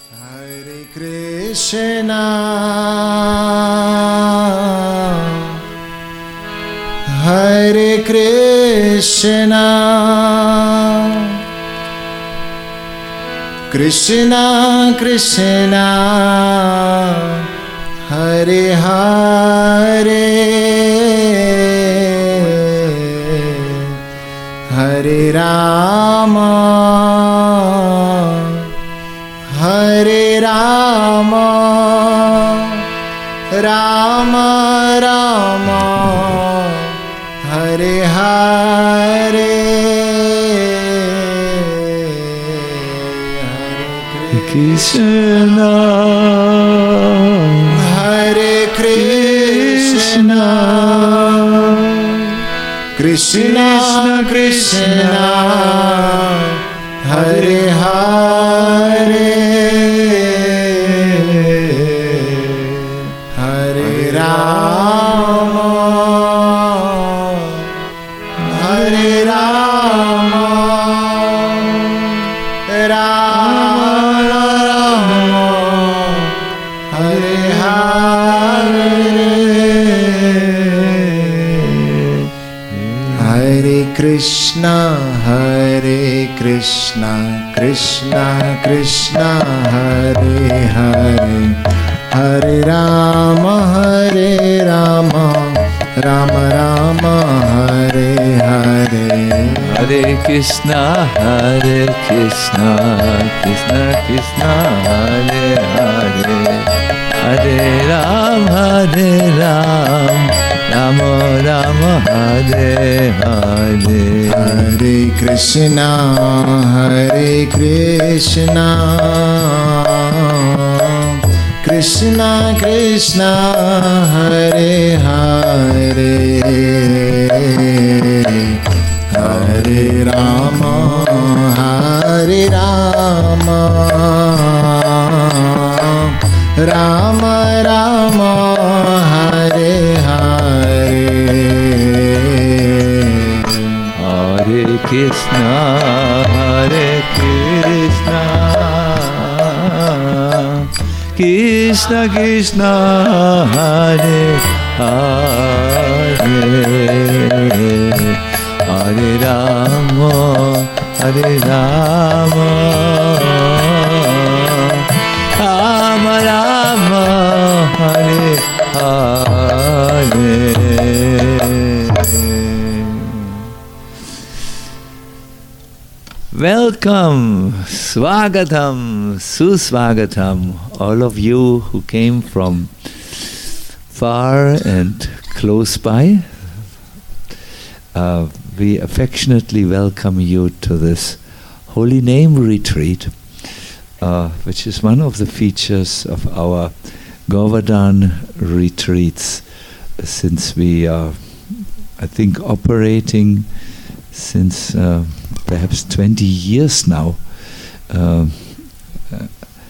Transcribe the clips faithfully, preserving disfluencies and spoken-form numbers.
Hare Krishna, Hare Krishna, Krishna Krishna, Hare Hare, Hare Rama, Hare Rama, Rama Rama, Hare Hare, Hare Krishna, Hare Krishna, Krishna Krishna, Hare Hare, Hare Rama, Hare Rama, Rama Rama, Hare Hare, Hare Krishna, Hare Krishna, Krishna Krishna, Hare Hare, Hare Rama, Hare Rama, Rama Rama, Hare Hare, Hare Krishna, Hare Krishna, Krishna Krishna, Hare Hare, Hare Ram, Hare Ram, Rama Rama, Hare Hare. Hare Krishna, Hare Krishna, Krishna Krishna, Hare Hare, Hare Rama, Hare Rama, Rama Rama, Hare Hare, Hare Krishna, Hare Krishna, Krishna Krishna, Hare Hare, Hare Rama, Hare Rama, Rama Rama, Hare Hare. Welcome, Swagatam, Suswagatam, all of you who came from far and close by. Uh, we affectionately welcome you to this Holy Name Retreat, uh, which is one of the features of our Govardhan retreats, since we are, I think, operating since uh, perhaps twenty years now. Uh, uh,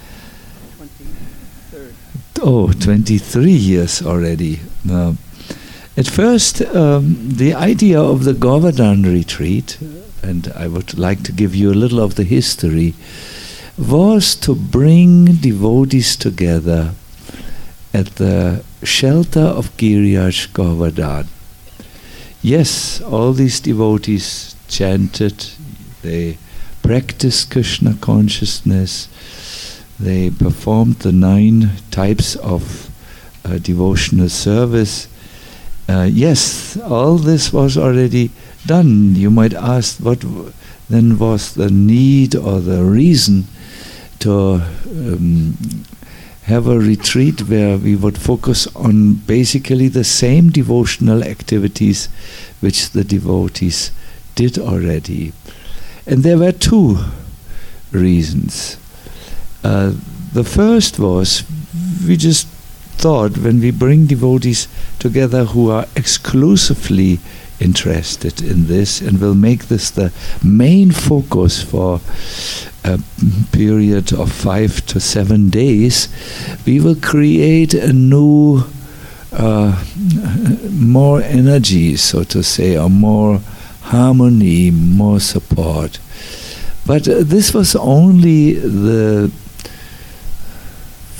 oh, twenty-three years already. Uh, at first, um, the idea of the Govardhan retreat, and I would like to give you a little of the history, was to bring devotees together at the shelter of Giriraj Govardhan. Yes, all these devotees chanted, they practiced Krishna consciousness, they performed the nine types of uh, devotional service. Uh, yes, all this was already done. You might ask, what w- then was the need or the reason to um, have a retreat where we would focus on basically the same devotional activities which the devotees did already. And there were two reasons. Uh, the first was, we just thought, when we bring devotees together who are exclusively interested in this and will make this the main focus for a period of five to seven days, we will create a new, uh, more energy, so to say, or more harmony, more support. But uh, this was only the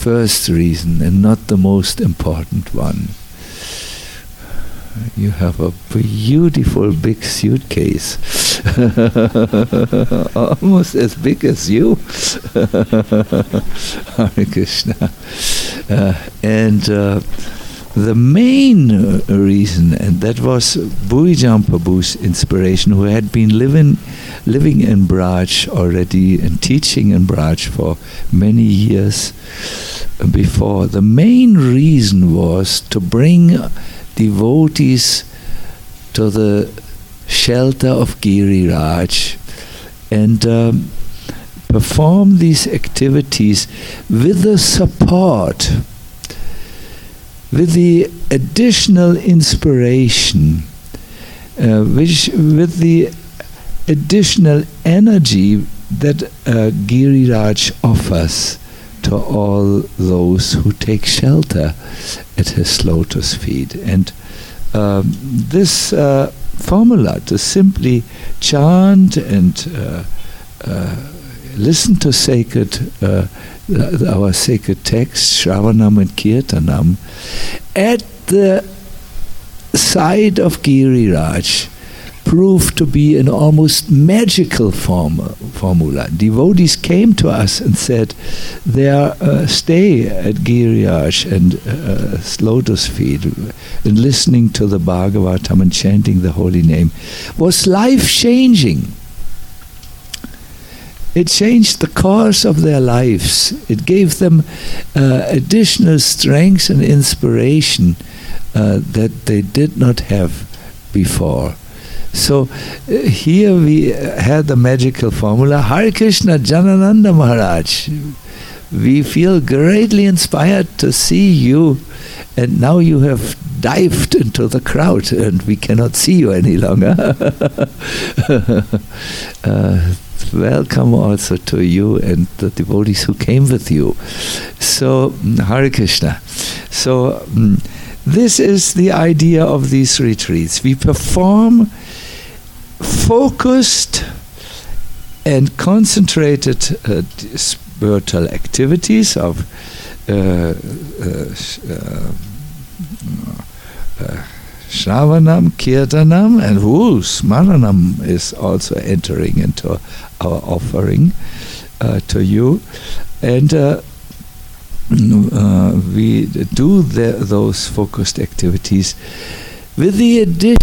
first reason and not the most important one. You have a beautiful big suitcase, almost as big as you. Hare Krishna. Uh, and uh, the main uh, reason, and that was Bhurijam Prabhu's inspiration, who had been living living in Braj already and teaching in Braj for many years before. The main reason was to bring devotees to the shelter of Giriraj and um, perform these activities with the support, with the additional inspiration, uh, which with the additional energy that uh, Giriraj offers to all those who take shelter at his lotus feet. And um, this uh, formula to simply chant and uh, uh, listen to sacred, uh, our sacred text, Shravanam and Kirtanam, at the side of Giriraj, proved to be an almost magical form, formula. Devotees came to us and said their uh, stay at Giriraj and uh, lotus feet and listening to the Bhagavatam and chanting the holy name was life-changing. It changed the course of their lives. It gave them uh, additional strength and inspiration uh, that they did not have before. So uh, here we had the magical formula, Hare Krishna Janananda Maharaj. We feel greatly inspired to see you, and now you have dived into the crowd and we cannot see you any longer. uh, welcome also to you and the devotees who came with you. So, Hare Krishna. So, um, this is the idea of these retreats. We perform focused and concentrated uh, spiritual activities of uh, uh, uh, uh, Shravanam, Kirtanam, and woo, Smaranam is also entering into our offering uh, to you. And uh, uh, we do the, those focused activities with the addition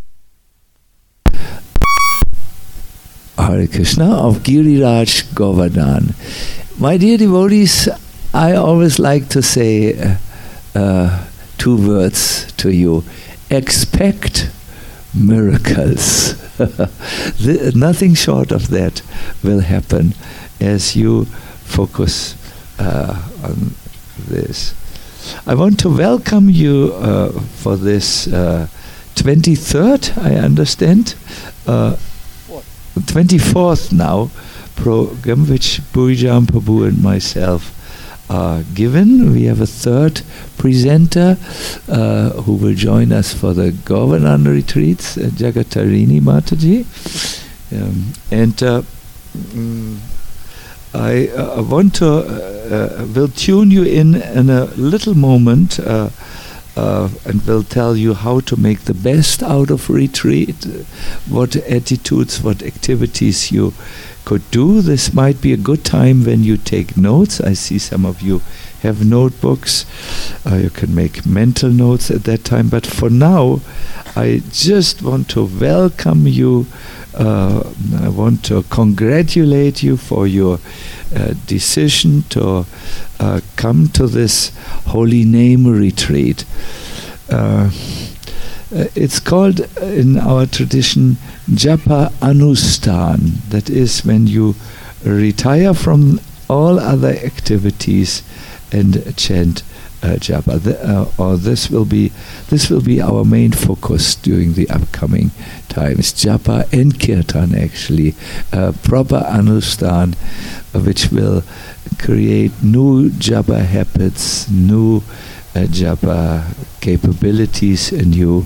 Hare Krishna of Giriraj Govardhan. My dear devotees, I always like to say uh, uh, two words to you. Expect miracles. the, nothing short of that will happen as you focus uh, on this. I want to welcome you uh, for this uh, twenty-third, I understand, uh, twenty-fourth now program, which Bhurijam Prabhu and myself are given. We have a third presenter uh, who will join us for the Govardhan retreats, uh, Jagatarini Mataji. Um, and uh, mm, I uh, want to, uh, uh, will tune you in in a little moment uh, uh, and will tell you how to make the best out of retreat, uh, what attitudes, what activities you could do. This might be a good time when you take notes. I see some of you have notebooks. Uh, you can make mental notes at that time. But for now, I just want to welcome you. Uh, I want to congratulate you for your uh, decision to uh, come to this Holy Name retreat. Uh, Uh, it's called uh, in our tradition Japa Anustan. That is when you retire from all other activities and chant uh, Japa. The, uh, or this will be this will be our main focus during the upcoming times. Japa and Kirtan, actually, uh, proper Anustan, uh, which will create new Japa habits, new Uh, japa capabilities in you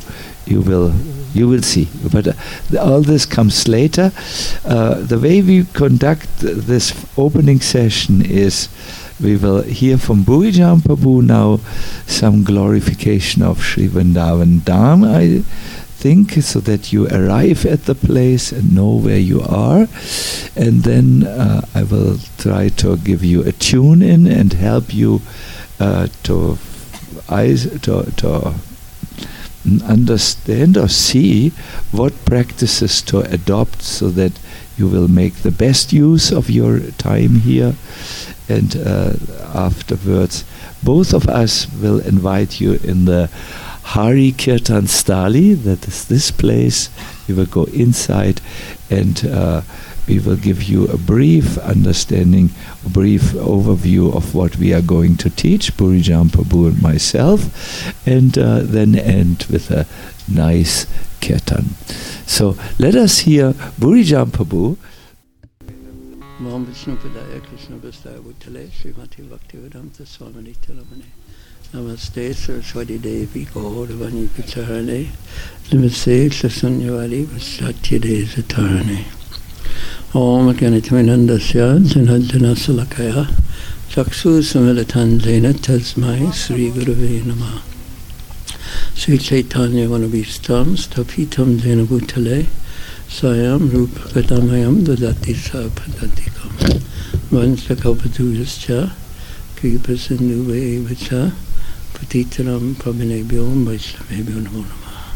you will you will see. But uh, the, all this comes later. Uh, the way we conduct this opening session is we will hear from Burijan Prabhu now some glorification of Sri Vrindavan Dham, I think, so that you arrive at the place and know where you are. And then uh, I will try to give you a tune in and help you uh, to, eyes, to, to understand or see what practices to adopt so that you will make the best use of your time here. And uh, afterwards, both of us will invite you in the Hari Kirtan Stali, that is this place. We will go inside and uh, we will give you a brief understanding, a brief overview of what we are going to teach, Burijan Prabhu and myself, and uh, then end with a nice Kirtan. So let us hear Burijan Prabhu. Mam Vishnu Padaya Krishna Bhastaya Bhutale Srimati Bhaktivedanta Swamini Tilamane Namaste Saraswati Devi Gauravani Picharane Namaste Sasanyavali Vasatya Desatarane Om Ganitaminandasya Janajana Salakaya Chaksu Samilatan Zena Tasmai Sri Gurave Namah Sri Chaitanya Vanabhistam Stapitam Zena Bhutale Sayam Rupa Kadamayam Dadati Sapadhatikam Vansa Kalpatujascha Kripa Sindhuve Vacha Patitaram Pabhinebhyo Vaishnavebhyo Namo Namah.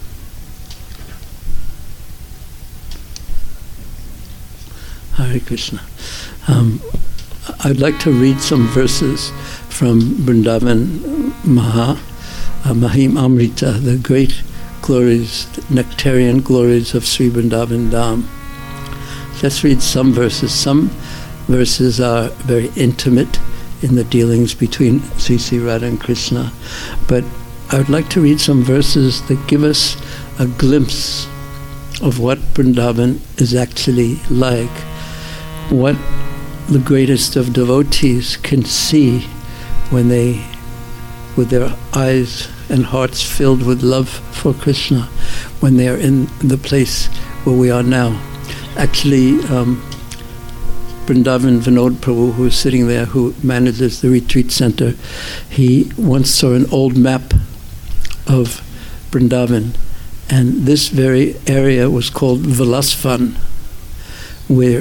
Hare Krishna. Um, I'd like to read some verses from Vrindavan Maha, uh, Mahim Amrita, the great glories, nectarian glories of Sri Vrindavan Dham. Let's read some verses. Some verses are very intimate in the dealings between Sri Sri Radha and Krishna, but I would like to read some verses that give us a glimpse of what Vrindavan is actually like, what the greatest of devotees can see when they, with their eyes and hearts filled with love for Krishna, when they are in the place where we are now. Actually, um, Vrindavan Vinod Prabhu, who is sitting there, who manages the retreat center, he once saw an old map of Vrindavan, and this very area was called Vilasvan, where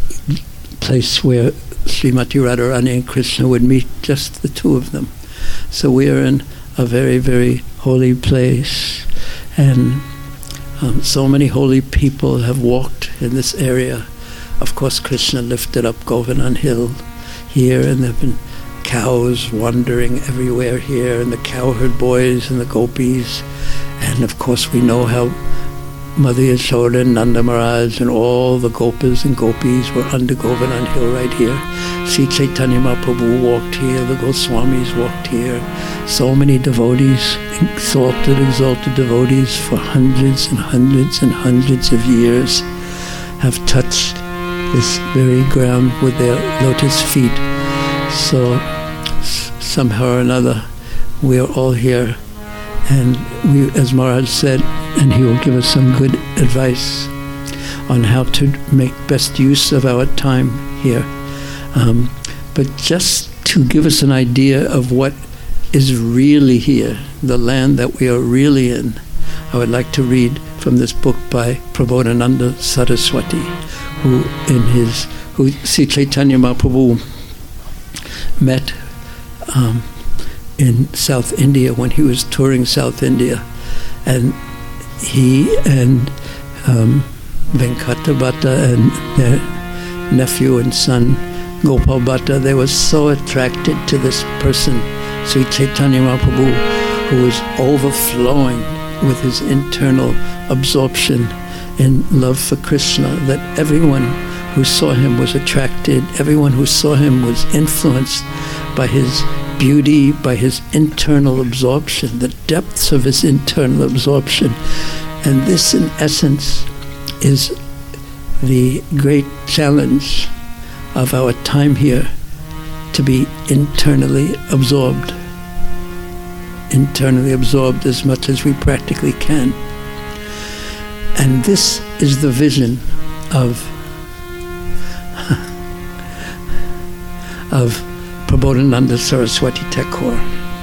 place where Srimati Radharani and Krishna would meet, just the two of them. So we are in a very, very holy place, and um, so many holy people have walked in this area. Of course, Krishna lifted up Govardhan Hill here, and there have been cows wandering everywhere here, and the cowherd boys and the gopis, and of course we know how Mother Yashoda and Nanda Maharaj and all the gopas and gopis were under Govardhan Hill right here. Sri Chaitanya Mahaprabhu walked here, the Goswamis walked here. So many devotees, exalted, exalted devotees for hundreds and hundreds and hundreds of years have touched this very ground with their lotus feet. So s- somehow or another we are all here, and we, as Maharaj said, and he will give us some good advice on how to make best use of our time here. Um, but just to give us an idea of what is really here, the land that we are really in, I would like to read from this book by Prabodhananda Saraswati, who in his, who Sri Chaitanya Mahaprabhu met um, in South India when he was touring South India, and he and um, Venkata Bhatta and their nephew and son Gopal Bhatta, they were so attracted to this person, Sri Chaitanya Mahaprabhu, who was overflowing with his internal absorption in love for Krishna, that everyone who saw him was attracted, everyone who saw him was influenced by his beauty, by his internal absorption, the depths of his internal absorption. And this, in essence, is the great challenge of our time here, to be internally absorbed internally absorbed as much as we practically can. And this is the vision of of Prabodhananda Saraswati Thakur.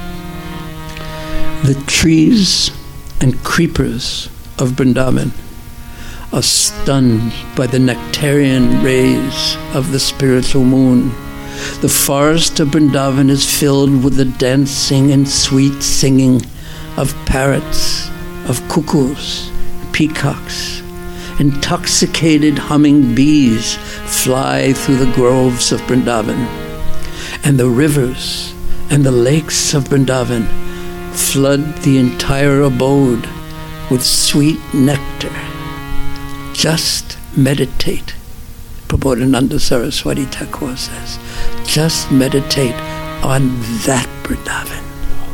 The trees and creepers of Vrindavan are stunned by the nectarian rays of the spiritual moon. The forest of Vrindavan is filled with the dancing and sweet singing of parrots, of cuckoos, peacocks. Intoxicated humming bees fly through the groves of Vrindavan. And the rivers and the lakes of Vrindavan flood the entire abode with sweet nectar. Just meditate, Prabodhananda Saraswati Thakur says. Just meditate on that Vrindavan.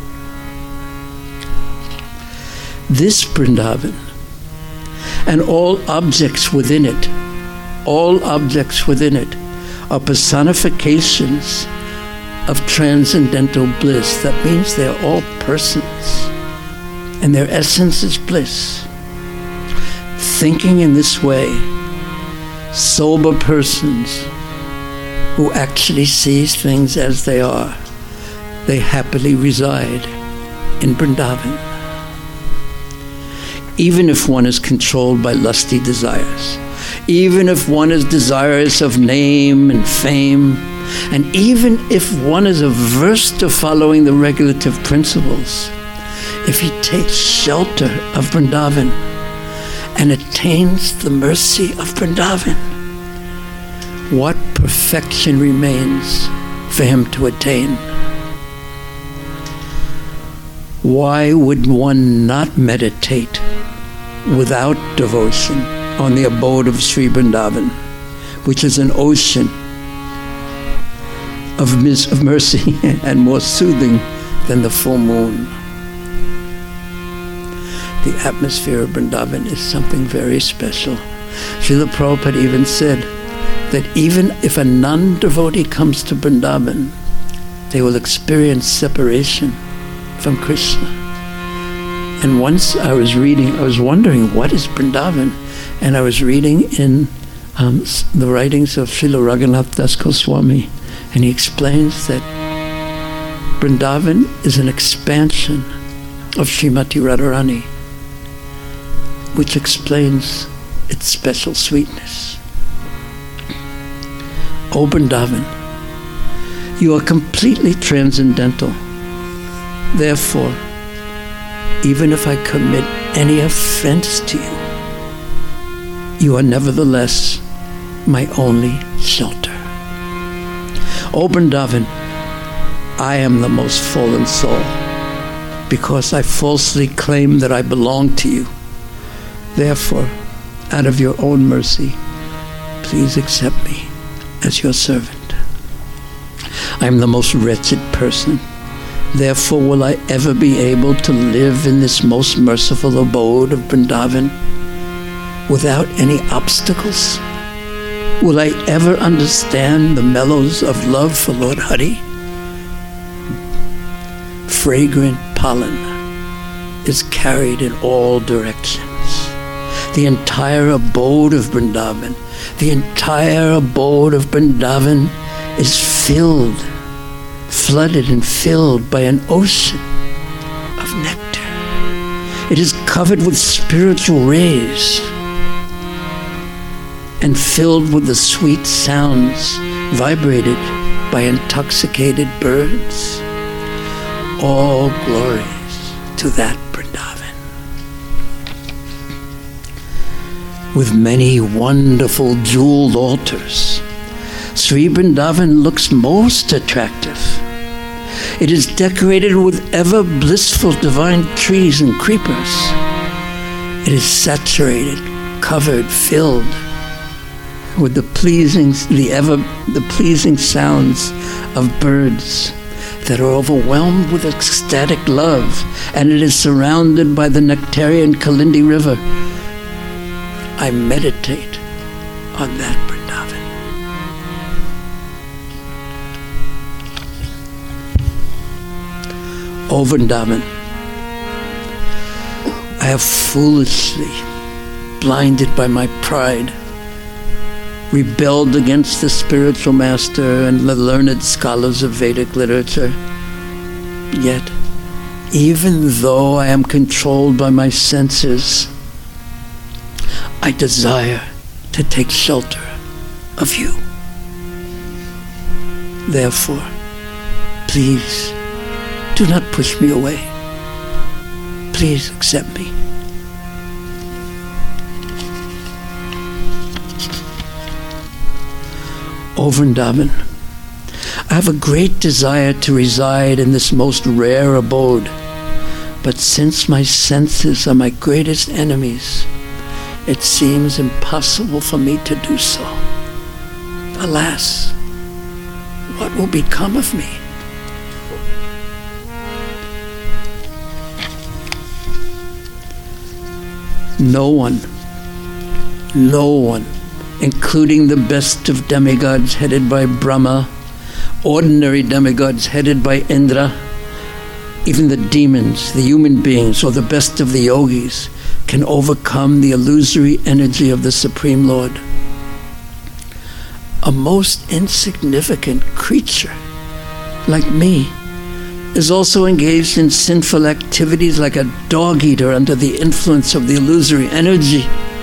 This Vrindavan and all objects within it, all objects within it are personifications of transcendental bliss. That means they're all persons, and their essence is bliss. Thinking in this way, sober persons who actually sees things as they are, they happily reside in Vrindavan. Even if one is controlled by lusty desires, even if one is desirous of name and fame, and even if one is averse to following the regulative principles, if he takes shelter of Vrindavan and attains the mercy of Vrindavan, what perfection remains for him to attain? Why would one not meditate without devotion on the abode of Sri Vrindavan, which is an ocean of, mis- of mercy and more soothing than the full moon? The atmosphere of Vrindavan is something very special. Srila Prabhupada even said that even if a non-devotee comes to Vrindavan, they will experience separation from Krishna. And once I was reading, I was wondering, what is Vrindavan? And I was reading in um, the writings of Srila Raghunath Das Goswami, and he explains that Vrindavan is an expansion of Srimati Radharani, which explains its special sweetness. O Vrindavan, you are completely transcendental. Therefore, even if I commit any offense to you, you are nevertheless my only shelter. O Vrindavan, I am the most fallen soul because I falsely claim that I belong to you. Therefore, out of your own mercy, please accept me as your servant. I am the most wretched person. Therefore, will I ever be able to live in this most merciful abode of Vrindavan without any obstacles? Will I ever understand the mellows of love for Lord Hari? Fragrant pollen is carried in all directions. The entire abode of Vrindavan, the entire abode of Vrindavan is filled, flooded and filled by an ocean of nectar. It is covered with spiritual rays and filled with the sweet sounds vibrated by intoxicated birds. All glories to that Vrindavan. With many wonderful jeweled altars, Sri Vrindavan looks most attractive. It is decorated with ever blissful divine trees and creepers. It is saturated, covered, filled with the pleasing, the ever the pleasing sounds of birds that are overwhelmed with ecstatic love, and it is surrounded by the nectarian Kalindi River. I meditate on that Vrindavan. O Vrindavan, I have foolishly, blinded by my pride, rebelled against the spiritual master and the learned scholars of Vedic literature. Yet, even though I am controlled by my senses, I desire to take shelter of you. Therefore, please do not push me away. Please accept me. O Vrindavan, I have a great desire to reside in this most rare abode, but since my senses are my greatest enemies, it seems impossible for me to do so. Alas, what will become of me? No one, no one, including the best of demigods headed by Brahma, ordinary demigods headed by Indra, even the demons, the human beings, or the best of the yogis, can overcome the illusory energy of the Supreme Lord. A most insignificant creature like me is also engaged in sinful activities like a dog-eater under the influence of the illusory energy.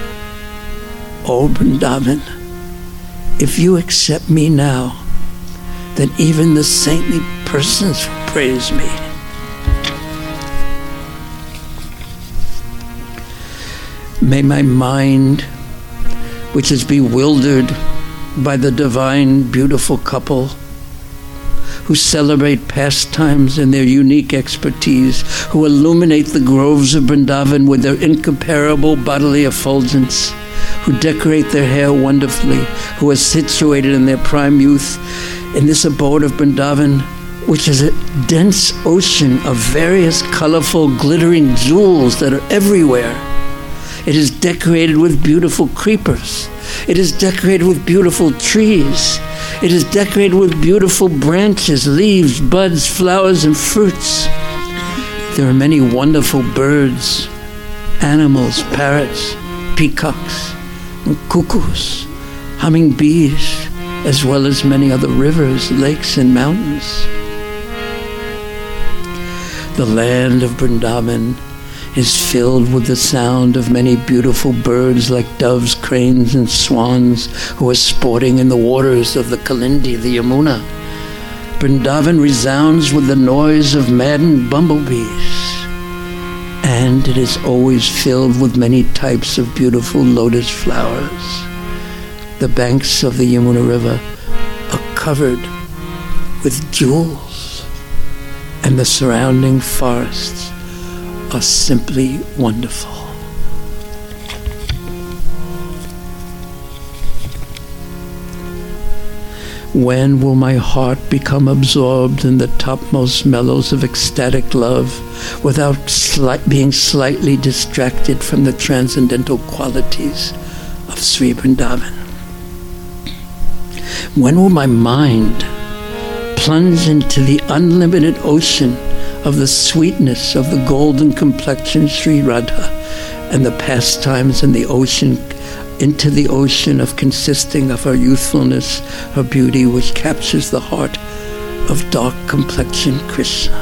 O Vrindavan, if you accept me now, then even the saintly persons will praise me. May my mind, which is bewildered by the divine, beautiful couple who celebrate pastimes and their unique expertise, who illuminate the groves of Vrindavan with their incomparable bodily effulgence, who decorate their hair wonderfully, who are situated in their prime youth in this abode of Vrindavan, which is a dense ocean of various colorful, glittering jewels that are everywhere. It is decorated with beautiful creepers. It is decorated with beautiful trees. It is decorated with beautiful branches, leaves, buds, flowers, and fruits. There are many wonderful birds, animals, parrots, peacocks, and cuckoos, humming bees, as well as many other rivers, lakes, and mountains. The land of Vrindavan is filled with the sound of many beautiful birds like doves, cranes, and swans who are sporting in the waters of the Kalindi, the Yamuna. Vrindavan resounds with the noise of maddened bumblebees, and it is always filled with many types of beautiful lotus flowers. The banks of the Yamuna River are covered with jewels, and the surrounding forests are simply wonderful. When will my heart become absorbed in the topmost mellows of ecstatic love without sli- being slightly distracted from the transcendental qualities of Sri Vrindavan? When will my mind plunge into the unlimited ocean of the sweetness of the golden complexion Sri Radha and the pastimes in the ocean, into the ocean of consisting of her youthfulness, her beauty, which captures the heart of dark complexion Krishna?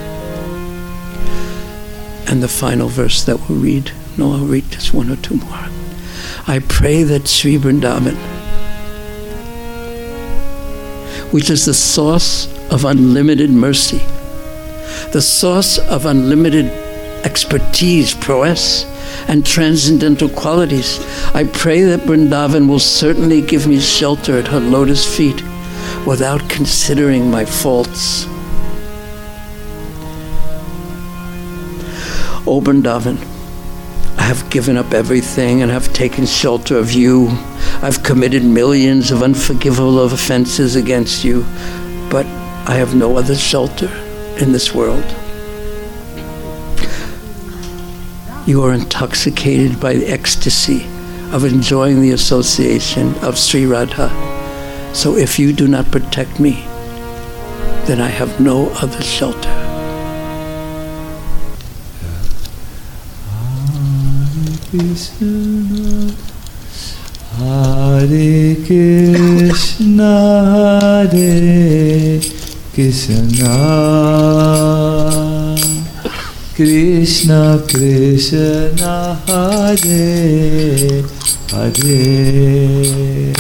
And the final verse that we'll read, no, I'll read just one or two more. I pray that Sri Vrindavan, which is the source of unlimited mercy, the source of unlimited expertise, prowess, and transcendental qualities, I pray that Vrindavan will certainly give me shelter at her lotus feet without considering my faults. O Vrindavan, I have given up everything and have taken shelter of you. I've committed millions of unforgivable offenses against you, but I have no other shelter in this world. You are intoxicated by the ecstasy of enjoying the association of Sri Radha. So if you do not protect me, then I have no other shelter. Krishna, Hare Krishna, Hare Krishna, Krishna Krishna, Hare Hare,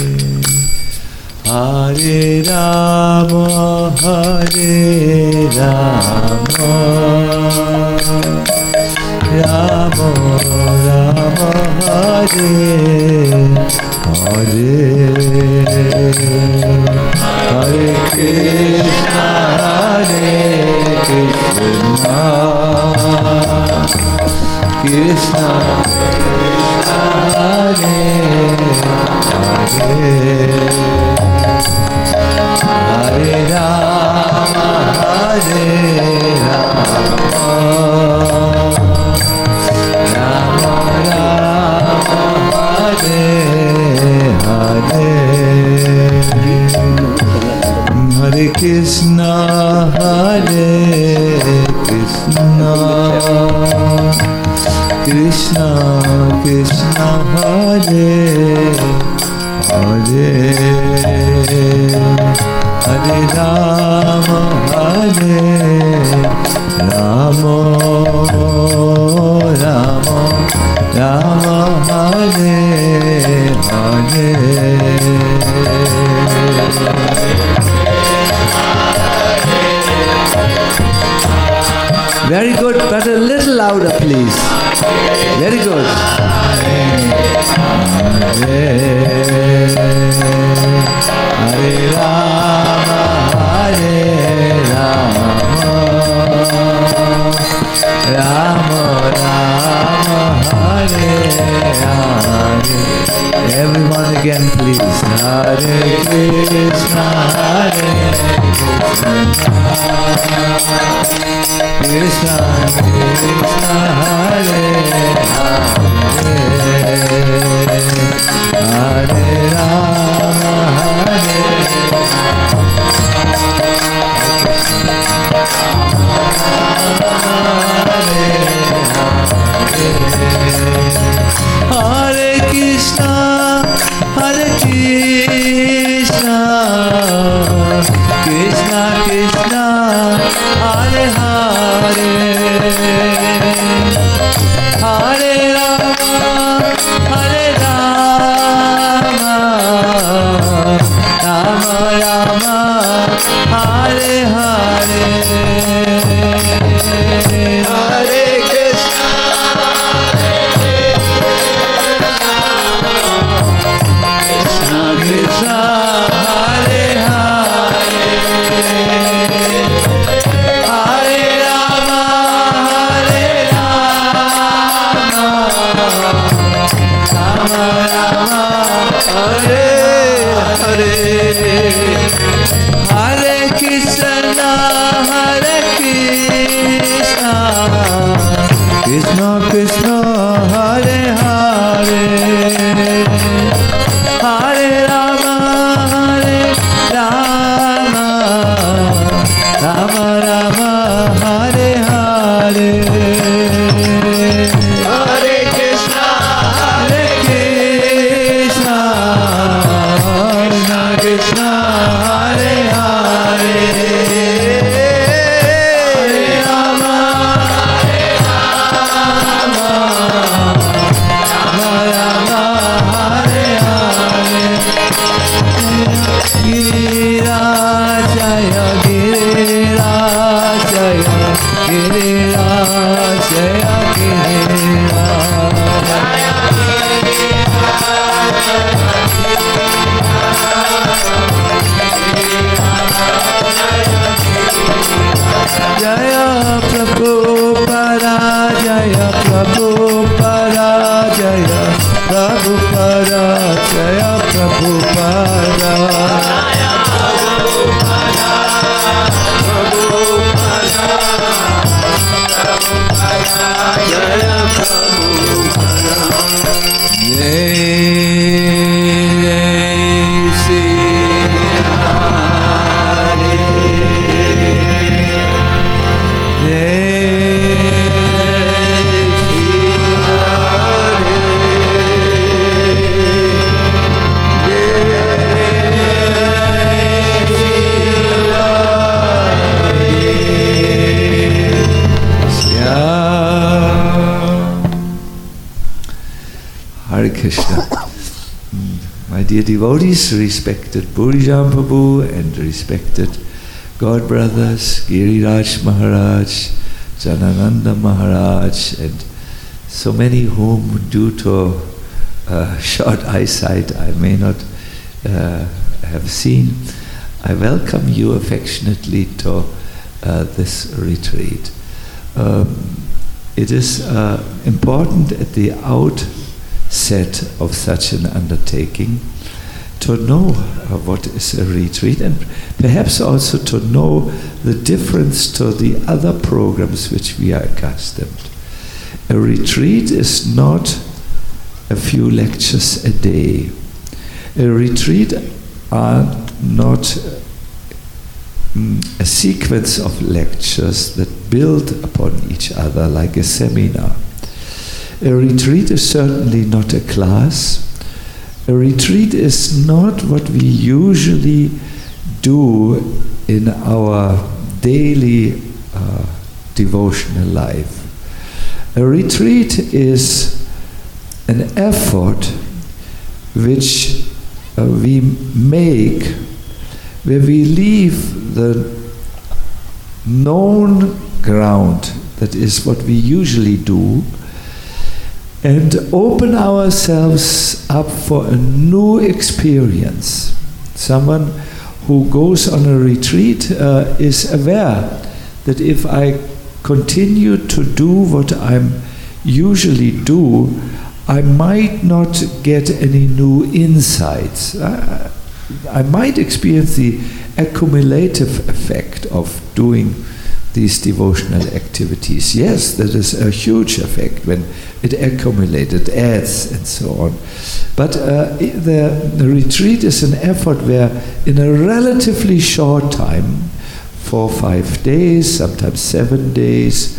Hare Rama, Hare Rama, Rama Rama, Hare Hare, Hare Krishna, Hare Krishna, Krishna Krishna, Hare Hare, Hare Rama, Hare Rama, Rama Rama, Hare Hare, Hare Krishna, Hare Krishna, Krishna Krishna, Hare Hare, Hare Rama, Hare Rama, Rama Rama, Hare Hare. Very good, but a little louder, please. Very good. Hare, Hare Rama, Hare Rama, Rama Rama, Hare Hare. Everyone again, please. Hare Krishna, Hare Krishna, Krishna Krishna, Hare Hare, Hare Rama, Hare Krishna, Hare Krishna, Krishna Krishna, Hare Hare, Hare Rama, Hare Rama, Rama Rama, Hare Hare, Hare Krishna, Krishna Krishna, Hare Hare, Hare Rama, Hare Rama, Rama Rama, Hare Hare, Hare Krishna, Hare Krishna, Krishna Krishna, Hare Hare, Hare Rama, Hare Rama, Rama Rama, Hare Hare, Hare Krishna, Hare Krishna, Krishna Krishna, Hare Hare, Hare Krishna. My dear devotees, respected Burijan Prabhu and respected God brothers, Giriraj Maharaj, Janananda Maharaj, and so many whom, due to uh, short eyesight, I may not uh, have seen. I welcome you affectionately to uh, this retreat. Um, it is uh, important at the outset of such an undertaking to know uh, what is a retreat, and perhaps also to know the difference to the other programs which we are accustomed. A retreat is not a few lectures a day. A retreat are not mm, a sequence of lectures that build upon each other like a seminar. A retreat is certainly not a class. A retreat is not what we usually do in our daily uh, devotional life. A retreat is an effort which uh, we make where we leave the known ground, that is what we usually do, and open ourselves up for a new experience. Someone who goes on a retreat uh, is aware that if I continue to do what I'm usually do, I might not get any new insights. I, I might experience the accumulative effect of doing these devotional activities. Yes, that is a huge effect when it accumulates, it adds, and so on. But uh, the, the retreat is an effort where in a relatively short time, four or five days, sometimes seven days,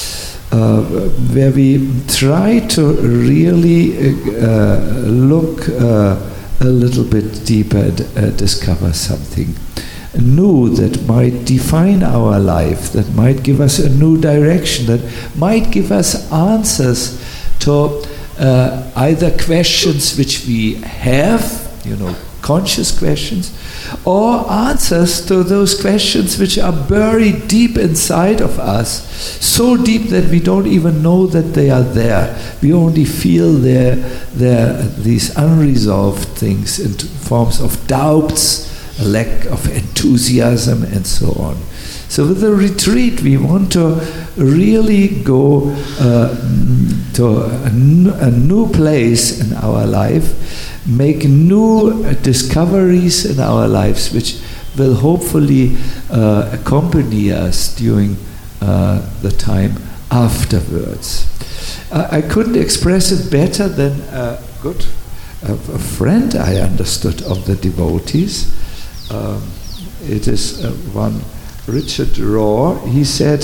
uh, where we try to really uh, look uh, a little bit deeper and uh, discover something new that might define our life, that might give us a new direction, that might give us answers to uh, either questions which we have, you know, conscious questions, or answers to those questions which are buried deep inside of us, so deep that we don't even know that they are there. We only feel there, there these unresolved things in forms of doubts, a lack of enthusiasm, and so on. So with the retreat, we want to really go uh, to a, n- a new place in our life, make new uh, discoveries in our lives, which will hopefully uh, accompany us during uh, the time afterwards. Uh, I couldn't express it better than a good a, a friend I understood of the devotees. Um, it is uh, one Richard Rohr. He said,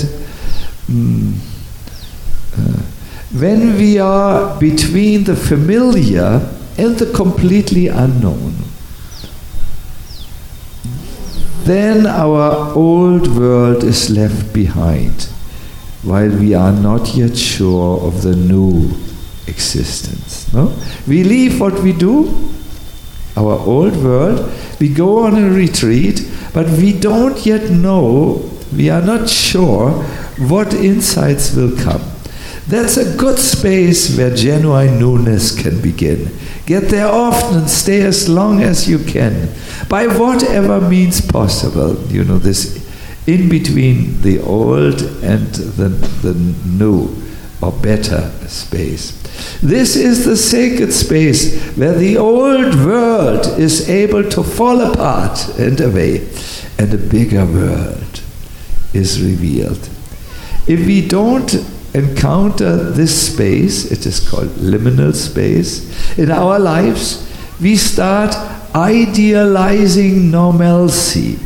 mm, uh, when we are between the familiar and the completely unknown, then our old world is left behind, while we are not yet sure of the new existence. No? We leave what we do, our old world, we go on a retreat, but we don't yet know, we are not sure what insights will come. That's a good space where genuine newness can begin. Get there often and stay as long as you can, by whatever means possible. You know, this in between the old and the, the new or better space. This is the sacred space where the old world is able to fall apart and away, and a bigger world is revealed. If we don't encounter this space, it is called liminal space, in our lives, we start idealizing normalcy.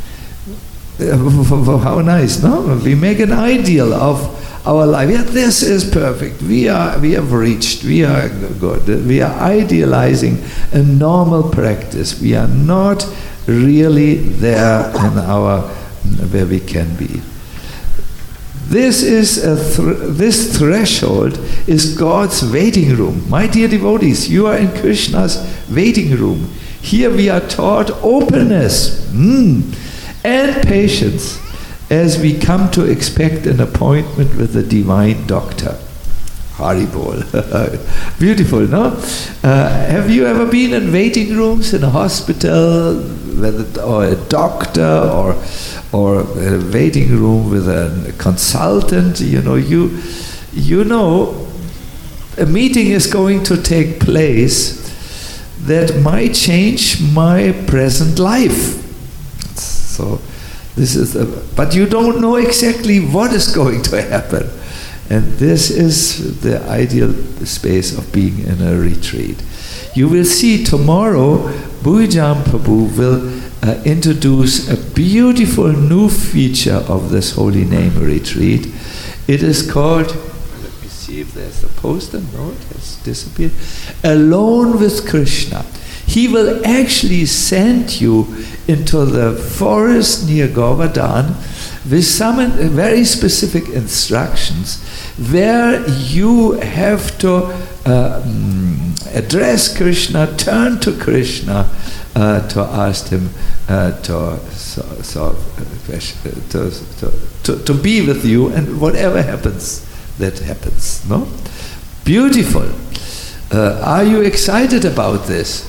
How nice, no? We make an ideal of our life. Yeah, this is perfect. We are, we have reached. We are good. We are idealizing a normal practice. We are not really there in our where we can be. This is a th- this threshold is God's waiting room. My dear devotees, you are in Krishna's waiting room. Here we are taught openness mm, and patience as we come to expect an appointment with the divine doctor. Haribol. Beautiful, no? Uh, have you ever been in waiting rooms in a hospital, whether, or a doctor, or or a waiting room with a consultant? You know, you you know, a meeting is going to take place that might change my present life. So this is, a, but you don't know exactly what is going to happen. And this is the ideal space of being in a retreat. You will see tomorrow, Bhujam Prabhu will uh, introduce a beautiful new feature of this Holy Name retreat. It is called, let me see if there's a poster, no, it has disappeared, Alone with Krishna. He will actually send you into the forest near Govardhan with some very specific instructions where you have to uh, address Krishna, turn to Krishna uh, to ask him uh, to, so, so, to, to, to, to be with you, and whatever happens, that happens. No? Beautiful. Uh, are you excited about this?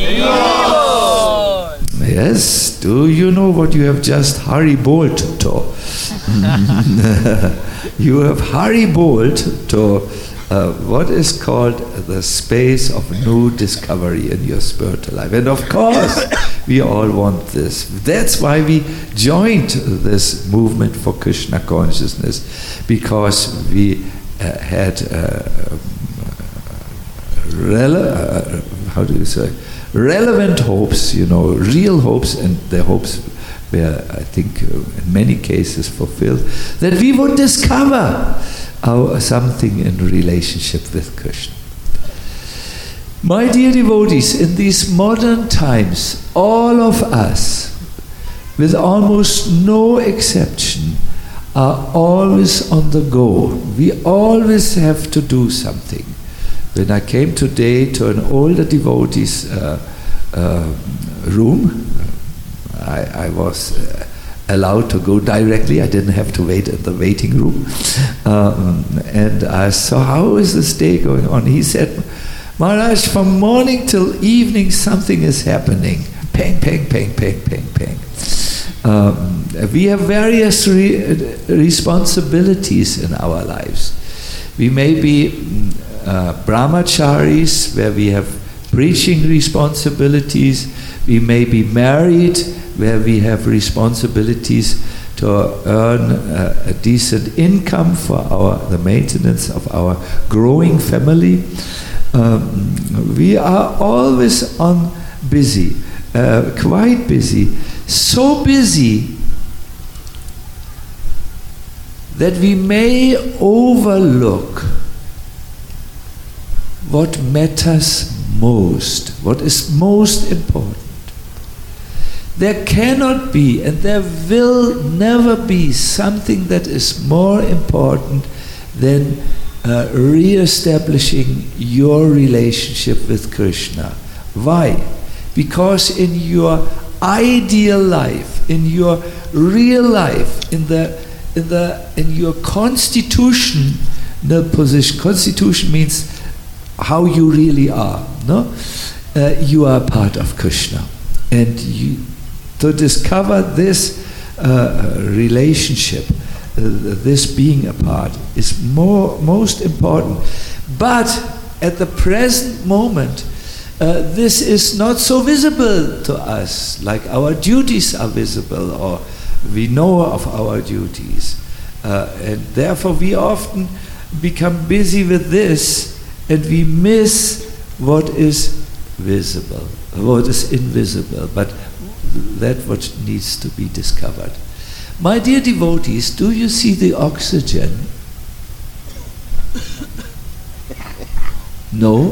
Yes. Do you know what you have just haribolt to? You have haribolt to uh, what is called the space of new discovery in your spiritual life. And of course, we all want this. That's why we joined this movement for Krishna consciousness, because we uh, had uh, rele- uh, how do you say? relevant hopes, you know, real hopes, and the hopes were, I think, uh, in many cases fulfilled, that we would discover our, something in relationship with Krishna. My dear devotees, in these modern times, all of us, with almost no exception, are always on the go. We always have to do something. When I came today to an older devotee's uh, uh, room, I, I was uh, allowed to go directly. I didn't have to wait in the waiting room. Um, and I saw, how is this day going on? He said, Maharaj, from morning till evening something is happening. Pang, pang, pang, pang, pang, pang. Um, we have various re- responsibilities in our lives. We may be Uh, brahmacharis, where we have preaching responsibilities. We may be married, where we have responsibilities to earn uh, a decent income for our the maintenance of our growing family. Um, we are always on busy, uh, quite busy, so busy that we may overlook what matters most, what is most important. There cannot be, and there will never be, something that is more important than uh, re-establishing your relationship with Krishna. Why? Because in your ideal life, in your real life, in the in the in your constitutional position, constitution means how you really are, no? Uh, you are part of Krishna. And you, to discover this uh, relationship, uh, this being a part, is more most important. But at the present moment, uh, this is not so visible to us, like our duties are visible, or we know of our duties. Uh, and therefore we often become busy with this, and we miss what is visible, what is invisible, but that what needs to be discovered. My dear devotees, do you see the oxygen? No?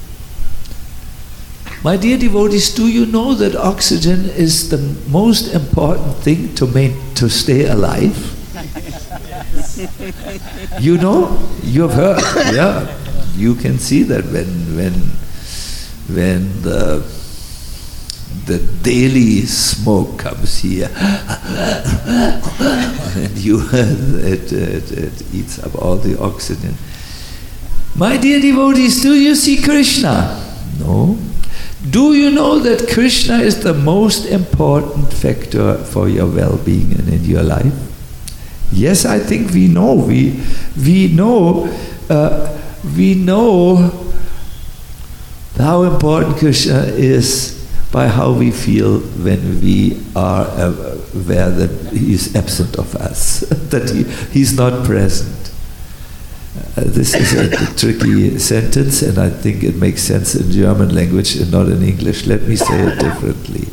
My dear devotees, do you know that oxygen is the most important thing to make, to stay alive? You know, you've heard, yeah. You can see that when when when the the daily smoke comes here, and you it, it it eats up all the oxygen. My dear devotees, do you see Krishna? No. Do you know that Krishna is the most important factor for your well-being and in your life? Yes, I think we know. We we know uh, we know how important Krishna is by how we feel when we are aware that he is absent of us, that he he's not present. Uh, this is a, a tricky sentence, and I think it makes sense in German language and not in English. Let me say it differently.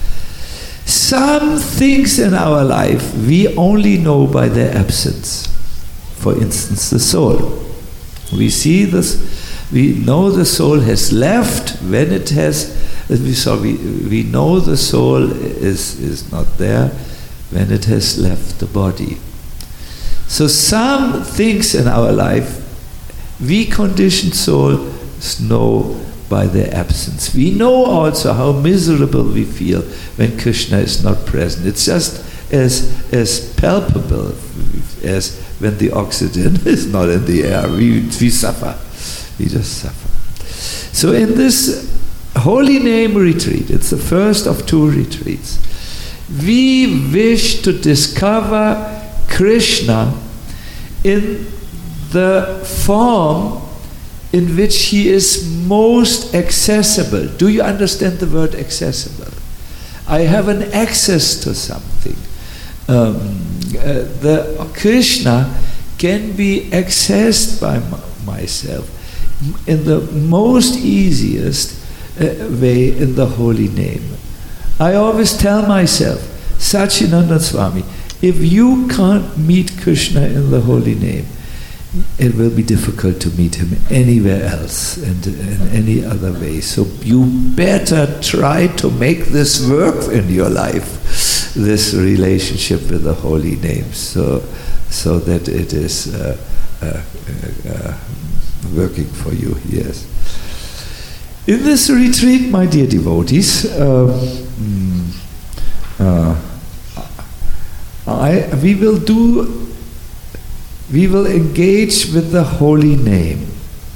Some things in our life we only know by their absence. For instance, the soul. We see this, we know the soul has left when it has, we saw, we, we know the soul is, is not there when it has left the body. So some things in our life, we conditioned souls know by their absence. We know also how miserable we feel when Krishna is not present. It's just as, as palpable as when the oxygen is not in the air. We, we suffer. We just suffer. So in this Holy Name retreat, it's the first of two retreats, we wish to discover Krishna in the form in which he is most accessible. Do you understand the word accessible? I have an access to something. Um, uh, the Krishna can be accessed by m- myself in the most easiest uh, way in the Holy Name. I always tell myself, Satchidananda Swami, if you can't meet Krishna in the Holy Name, it will be difficult to meet him anywhere else and in any other way. So you better try to make this work in your life, this relationship with the Holy Name, so so that it is uh, uh, uh, working for you. Yes. In this retreat, my dear devotees, um, uh, I, we will do, we will engage with the Holy Name,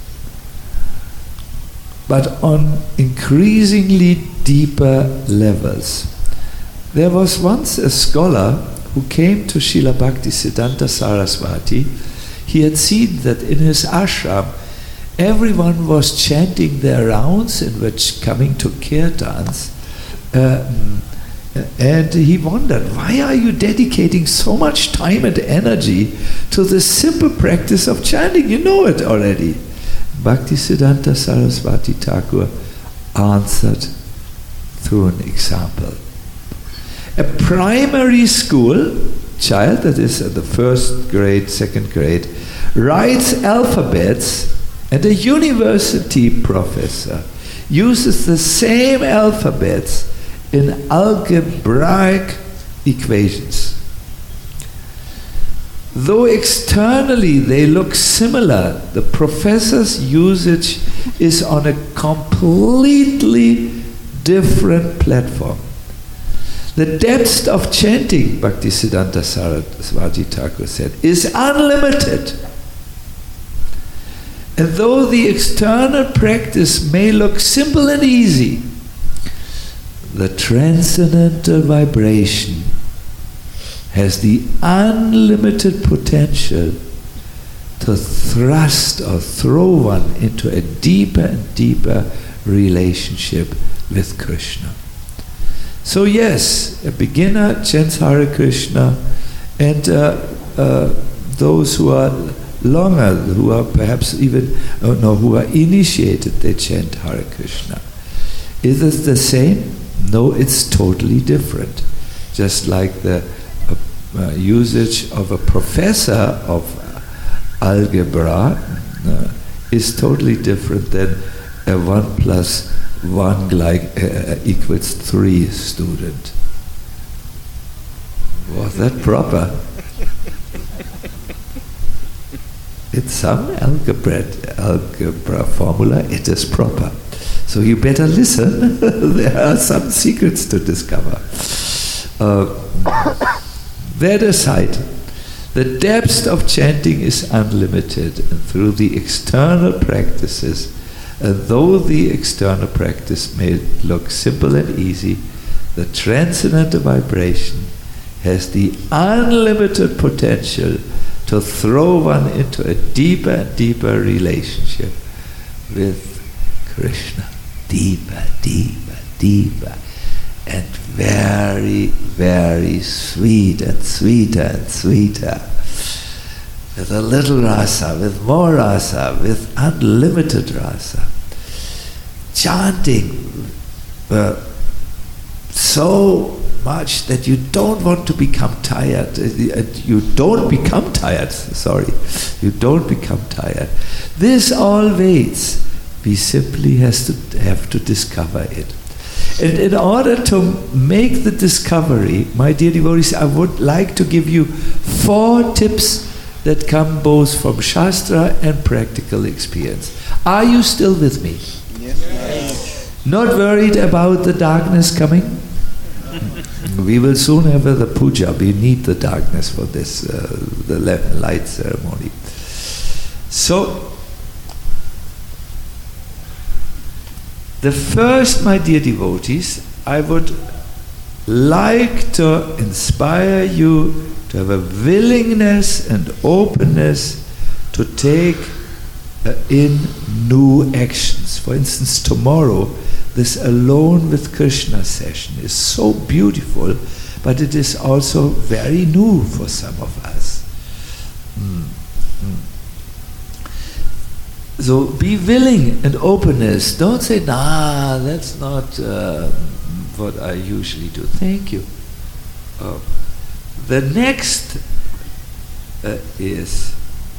but on increasingly deeper levels. There was once a scholar who came to Srila Bhaktisiddhanta Saraswati. He had seen that in his ashram, everyone was chanting their rounds and were coming to kirtans. Uh, And he wondered, why are you dedicating so much time and energy to the simple practice of chanting? You know it already. Bhaktisiddhanta Saraswati Thakur answered through an example. A primary school child, that is at the first grade, second grade, writes alphabets, and a university professor uses the same alphabets in algebraic equations. Though externally they look similar, the professor's usage is on a completely different platform. The depth of chanting, Bhaktisiddhanta Saraswati Thakur said, is unlimited. And though the external practice may look simple and easy, the transcendental vibration has the unlimited potential to thrust or throw one into a deeper and deeper relationship with Krishna. So yes, a beginner chants Hare Krishna, and uh, uh, those who are longer, who are perhaps even, oh no, who are initiated, they chant Hare Krishna. Is it the same? No, it's totally different. Just like the uh, uh, usage of a professor of algebra uh, is totally different than a one plus one like uh, equals three student. Was that proper? in some algebra, algebra formula, it is proper. So you better listen. There are some secrets to discover. Uh, that aside, the depth of chanting is unlimited, and through the external practices, and though the external practice may look simple and easy, the transcendental vibration has the unlimited potential to throw one into a deeper and deeper relationship with Krishna. Deeper, deeper, deeper, and very, very sweet and sweeter and sweeter. With a little rasa, with more rasa, with unlimited rasa. Chanting uh, so much that you don't want to become tired. You don't become tired, sorry. You don't become tired. This all waits. We simply has to have to discover it. And in order to make the discovery, my dear devotees, I would like to give you four tips that come both from Shastra and practical experience. Are you still with me? Yes. Not worried about the darkness coming? We will soon have the puja. We need the darkness for this, uh, the light ceremony. So, the first, my dear devotees, I would like to inspire you to have a willingness and openness to take uh, in new actions. For instance, tomorrow, this Alone with Krishna session is so beautiful, but it is also very new for some of us. Mm. Mm. So be willing and openness. Don't say, nah, that's not uh, what I usually do. Thank you. Uh, the next uh, is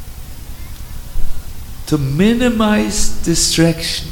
to minimize distraction.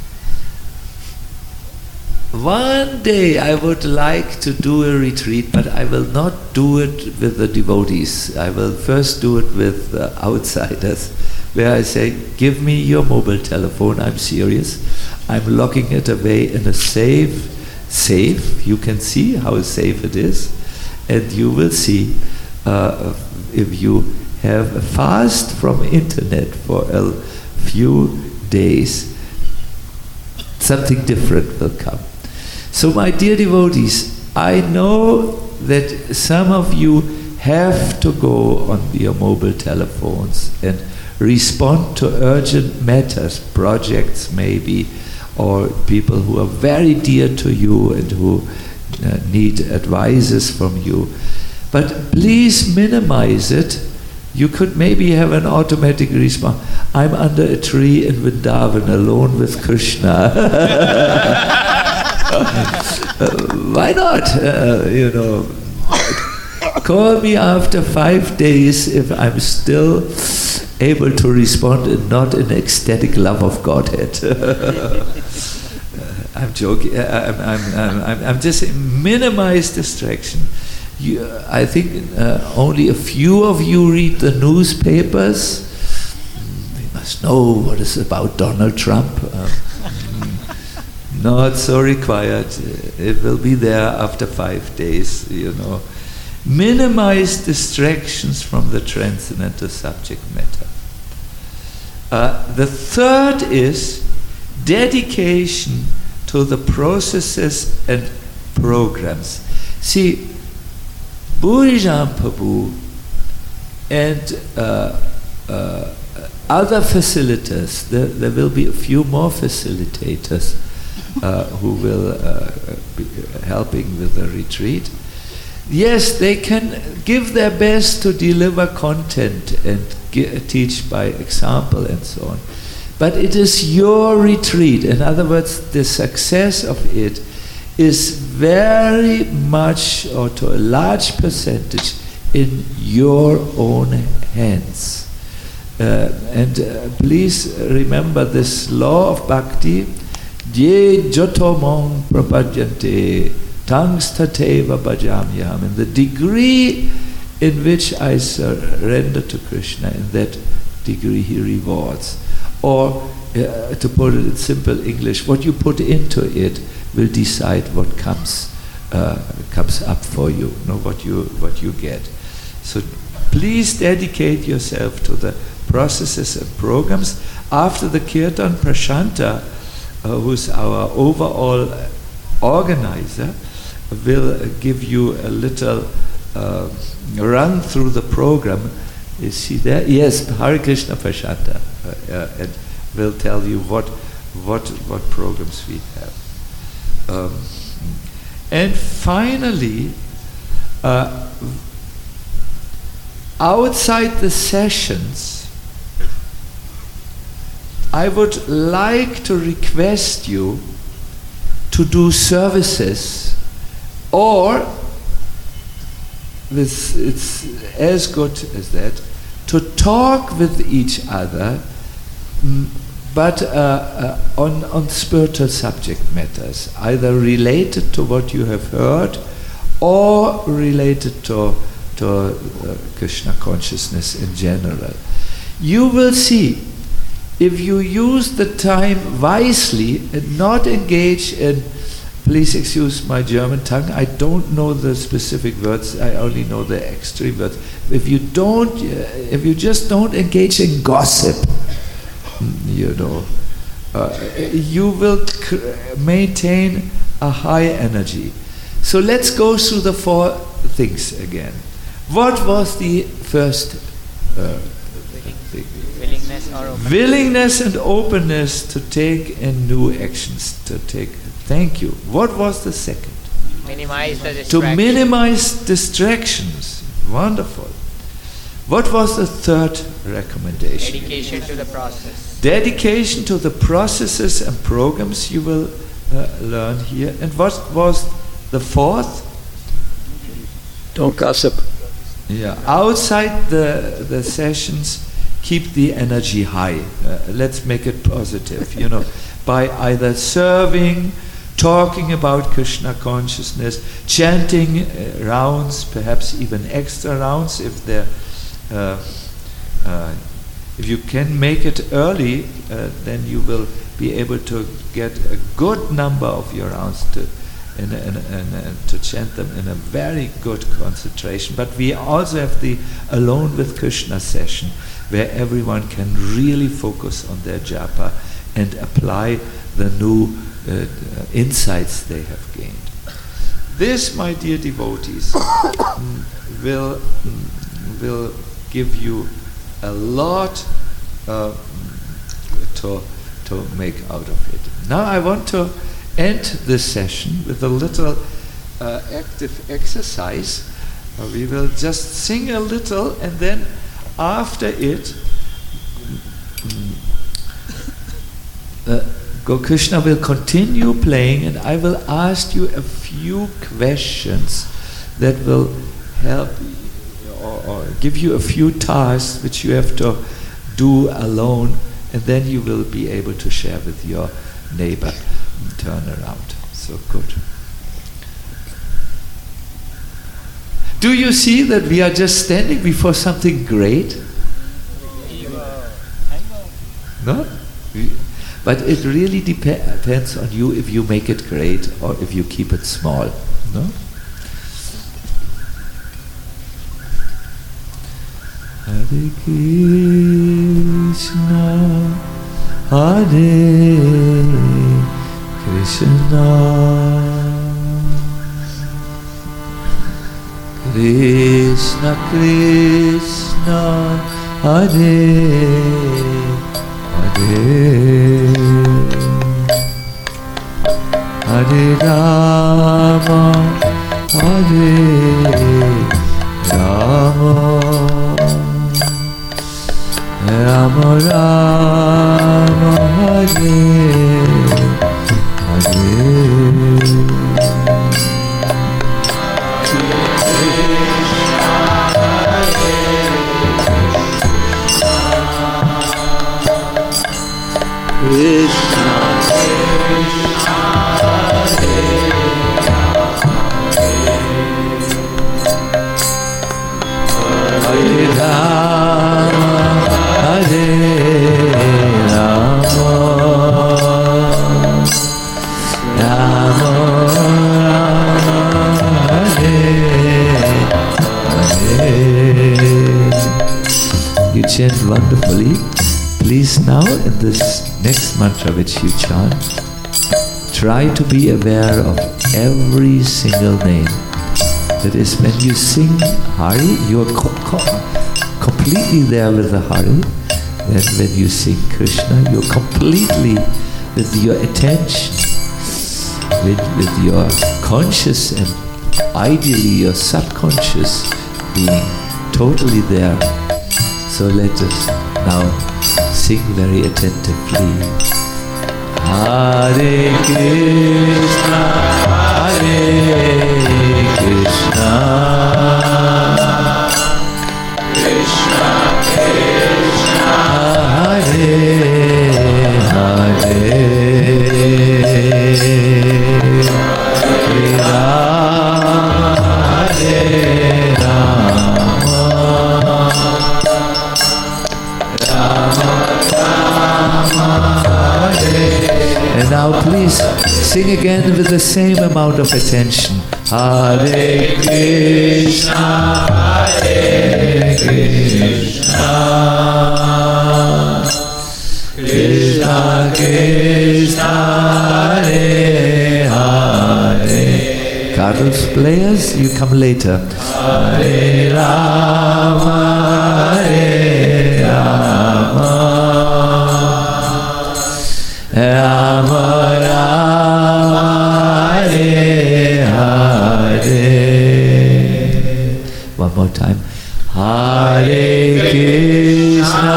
One day I would like to do a retreat, but I will not do it with the devotees. I will first do it with uh, outsiders, where I say, give me your mobile telephone, I'm serious. I'm locking it away in a safe, safe, you can see how safe it is, and you will see uh, if you have a fast from internet for a few days, something different will come. So my dear devotees, I know that some of you have to go on your mobile telephones and respond to urgent matters, projects maybe, or people who are very dear to you and who uh, need advices from you. But please minimize it. You could maybe have an automatic response. I'm under a tree in Vrindavan alone with Krishna. Uh, why not? Uh, you know, call me after five days if I'm still able to respond and not in ecstatic love of Godhead. uh, I'm joking. I'm, I'm, I'm, I'm, I'm just saying, minimize distraction. You, uh, I think uh, only a few of you read the newspapers. We must know what is about Donald Trump. Uh, Not so required. It will be there after five days, you know. Minimize distractions from the transcendental subject matter. Uh, the third is dedication to the processes and programs. See, Burijan Prabhu and uh, uh, other facilitators, there, there will be a few more facilitators Uh, who will uh, be helping with the retreat. Yes, they can give their best to deliver content and teach by example and so on. But it is your retreat. In other words, the success of it is very much, or to a large percentage, in your own hands. Uh, and uh, please remember this law of bhakti. Ye jotomong prapajyante tangstateva bhajamyam. In the degree in which I surrender to Krishna, in that degree he rewards. Or, uh, to put it in simple English, what you put into it will decide what comes uh, comes up for you, you know, what you what you get. So please dedicate yourself to the processes and programs. After the Kirtan, Prashanta, uh, who's our overall organizer, will give you a little uh, run through the program. Is he there? Yes, Hare Krishna Prashanta, uh, uh, and will tell you what what what programs we have. Um, and finally, uh, outside the sessions, I would like to request you to do services, or this, it's as good as that, to talk with each other, mm, but uh, uh, on, on spiritual subject matters, either related to what you have heard or related to, to uh, Krishna consciousness in general. You will see, if you use the time wisely and not engage in, please excuse my German tongue, I don't know the specific words, I only know the extreme words. If you don't, uh, if you just don't engage in gossip, you know, uh, you will maintain a high energy. So let's go through the four things again. What was the first uh, thing? Willingness or openness. Willingness and openness to take in new actions, to take. Thank you. What was the second? Minimize the To distraction. minimize distractions. Wonderful. What was the third recommendation? Dedication to the process. Dedication to the processes and programs you will uh, learn here. And what was the fourth? Don't gossip. Yeah, outside the the sessions, keep the energy high. Uh, let's make it positive, you know, by either serving, talking about Krishna consciousness, chanting uh, rounds, perhaps even extra rounds if they're uh, uh, if you can make it early, uh, then you will be able to get a good number of your rounds to in, in, in, in, to chant them in a very good concentration. But we also have the Alone with Krishna session, where everyone can really focus on their japa and apply the new uh, insights they have gained. This, my dear devotees, will will give you a lot uh, to to make out of it. Now I want to end this session with a little uh, active exercise. Uh, we will just sing a little, and then after it, uh, Gokrishna will continue playing, and I will ask you a few questions that will help or, or give you a few tasks which you have to do alone, and then you will be able to share with your neighbor. Turn around. So good. Do you see that we are just standing before something great? No? But it really dep- depends on you if you make it great or if you keep it small. No? Hare Krishna, Hare Krishna, Krishna Krishna, Hare Hare, Hare Rama, Hare Rama, Rama Rama, Hare Hare chant wonderfully. Please now, in this next mantra which you chant, try to be aware of every single name. That is, when you sing Hari, you're co co completely there with the Hari. Then when you sing Krishna, you're completely with your attention, with, with your conscious and ideally your subconscious being totally there. So let us now sing very attentively. Hare Krishna, Hare Krishna, Krishna Krishna, Hare Hare, Hare Rama, Hare Rama, Rama Rama, and now please sing again with the same amount of attention. Hare Krishna, Hare Krishna, Krishna Krishna, Hare Hare. Carlos players, you come later. Hare Rama, Hare Rama, Rama Rama, Hare Hare. One more time. Hare Krishna,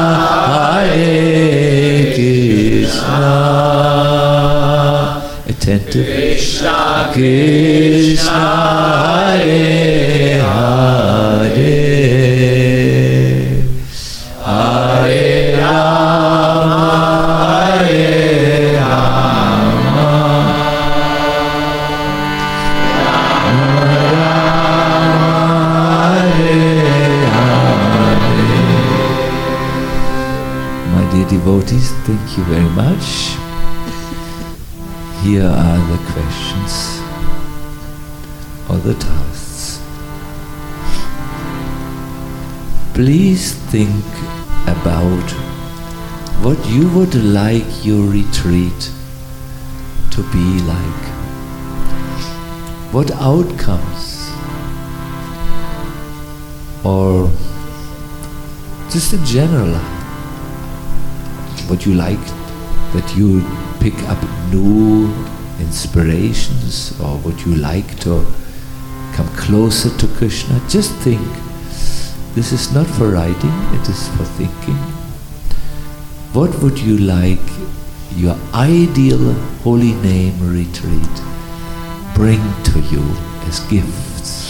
Hare Krishna. Attentive. Krishna Krishna, Hare Hare, Hare Rama, Hare Rama, My dear devotees, thank you very much. Here are the questions or the tasks. Please think about what you would like your retreat to be like. What outcomes, or just in general, what you like, that you pick up new inspirations, or would you like to come closer to Krishna? Just think. This is not for writing, it is for thinking. What would you like your ideal holy name retreat bring to you as gifts?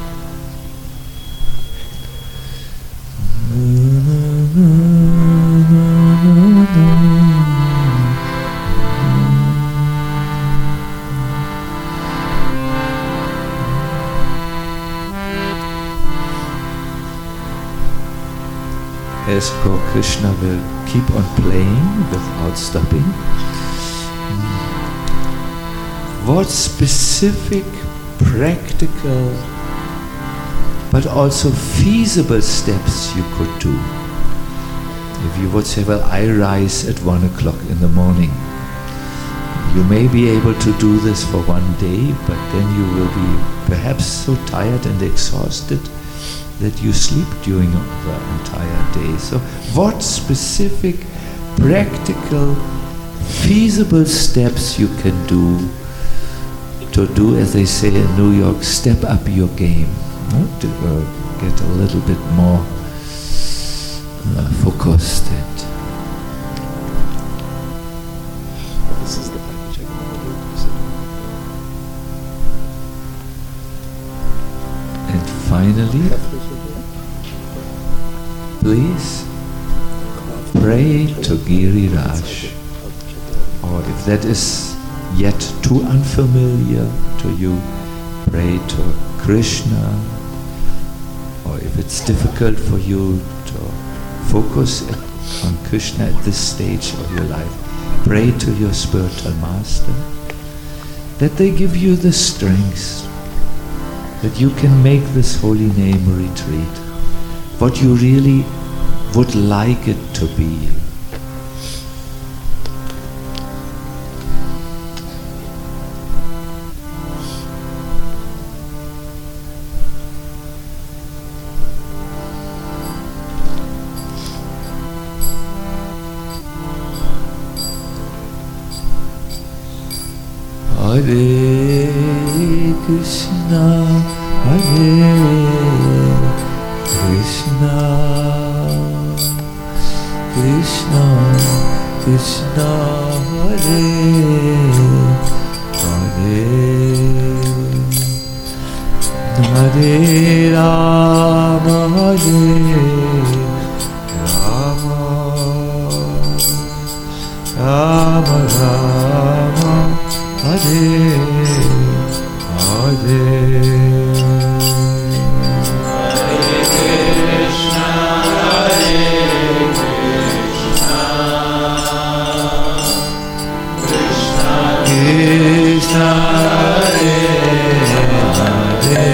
As Lord Krishna will keep on playing without stopping, what specific, practical, but also feasible steps you could do? If you would say, well, I rise at one o'clock in the morning, you may be able to do this for one day, but then you will be perhaps so tired and exhausted that you sleep during the entire day. So what specific, practical, feasible steps you can do to do, as they say in New York, step up your game, no? To uh, get a little bit more uh, focused and this is the package I can do. and finally, please pray to Giriraj, or if that is yet too unfamiliar to you, pray to Krishna, or if it's difficult for you to focus on Krishna at this stage of your life, pray to your spiritual master that they give you the strength that you can make this holy name retreat what you really would like it to be. Hare Krishna, Hare Krishna, Krishna Krishna, Hare Hare, Hare Rama, Hare Rama, Rama Rama, Hare Hare. Hare Krishna, Hare Krishna, Krishna Krishna, Hare Hare,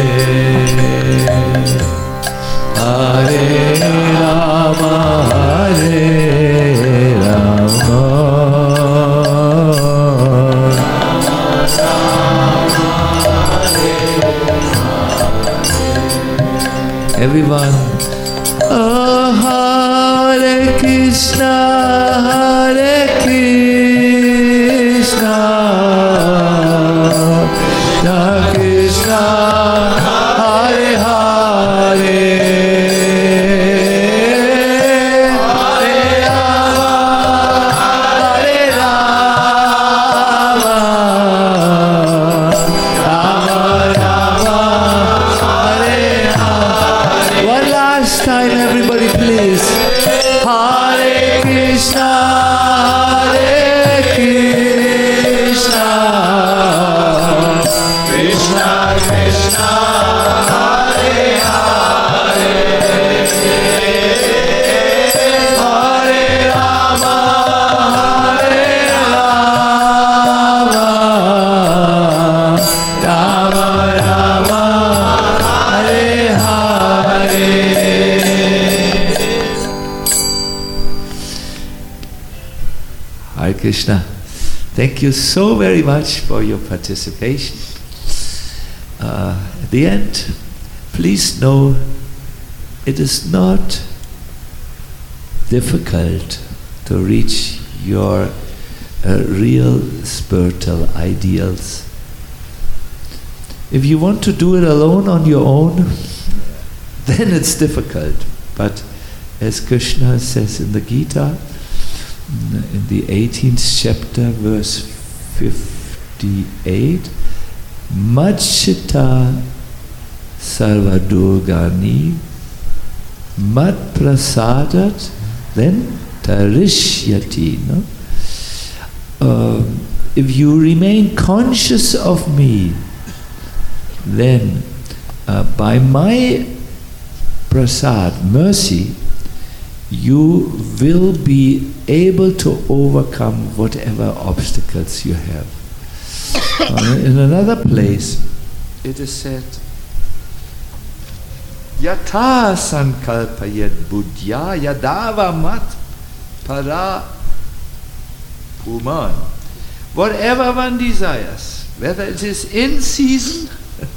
Hare Rama, Hare Rama, everyone. Oh, Hare Krishna, Hare Krishna, Krishna Krishna, Hare Hare, Hare Rama, Hare Rama, Rama Rama, Hare Hare. One last time, everybody, please. Hare Krishna, Hare Krishna, Krishna Krishna, Hare Hare, Hare Rama, Hare Rama, Rama Rama, Hare Hare. Hare Krishna. Thank you so very much for your participation. Uh, at the end, please know it is not difficult to reach your uh, real spiritual ideals. If you want to do it alone on your own, then it's difficult. But as Krishna says in the Gita, in the eighteenth chapter, verse fifty-eight, Machita Sarvadurgani Mat Prasadat, then Tarishyati. No? Uh, if you remain conscious of me, then uh, by my prasad, mercy, you will be able to overcome whatever obstacles you have. Uh, in another place, it is said, Yatha sankalpayat buddhya yadava mat para puman. Whatever one desires, whether it is in season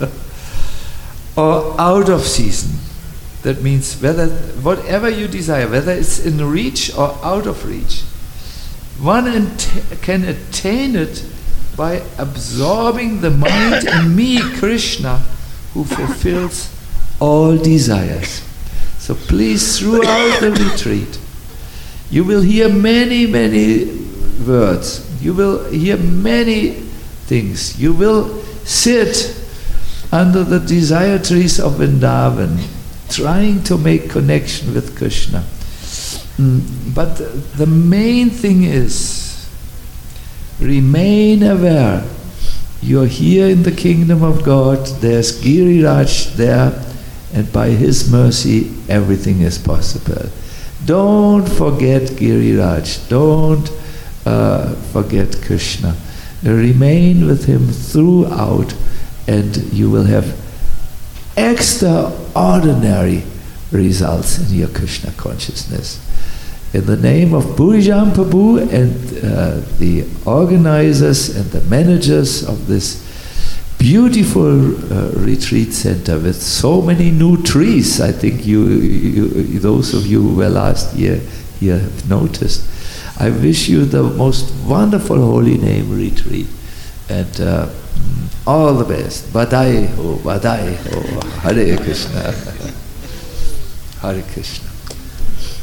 or out of season, that means whether whatever you desire, whether it's in reach or out of reach, one ent- can attain it by absorbing the mind in me, Krishna, who fulfills all desires. So please, throughout the retreat, you will hear many, many words. You will hear many things. You will sit under the desire trees of Vrindavan, trying to make connection with Krishna. Mm, but the main thing is, remain aware. You're here in the kingdom of God, there's Giriraj there, and by his mercy everything is possible. Don't forget Giriraj, don't uh, forget Krishna. Remain with him throughout, and you will have extraordinary results in your Krishna consciousness. In the name of Bhurijam Prabhu and uh, the organizers and the managers of this beautiful uh, retreat center with so many new trees, I think you, you, those of you who were last year here have noticed. I wish you the most wonderful holy name retreat, and uh, all the best. Badai ho, badai ho, Hare Krishna. Hare Krishna.